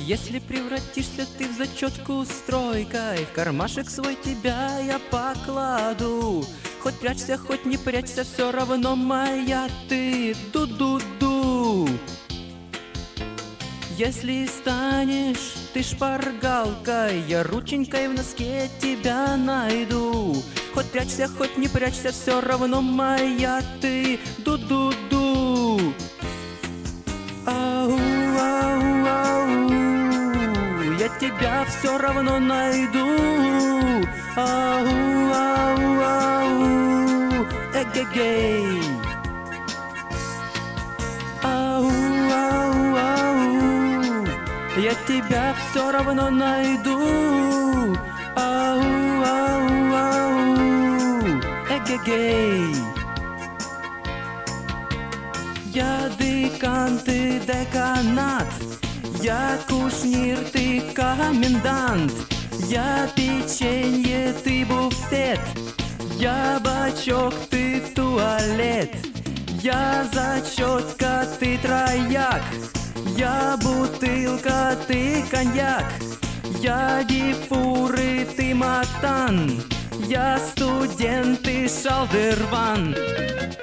Если превратишься ты в зачетку стройкой, в кармашек свой тебя я покладу. Хоть прячься, хоть не прячься, все равно моя ты. Ду-ду-ду. Если станешь ты шпаргалкой, я рученькой в носке тебя найду. Хоть прячься, хоть не прячься, все равно моя ты. Ду-ду-ду. Ау, ау, ау, я тебя все равно найду. Ау, ау, ау, эгегей. Ау, ау, ау, я тебя все равно найду. Ау, ау, ау, эгегей. Я декан, ты деканат, я кушнир, ты комендант, я печенье, ты буфет, я бачок, ты туалет, я зачетка, ты трояк, я бутылка, ты коньяк, я дифуры, ты матан, я студент, ты шалдерван.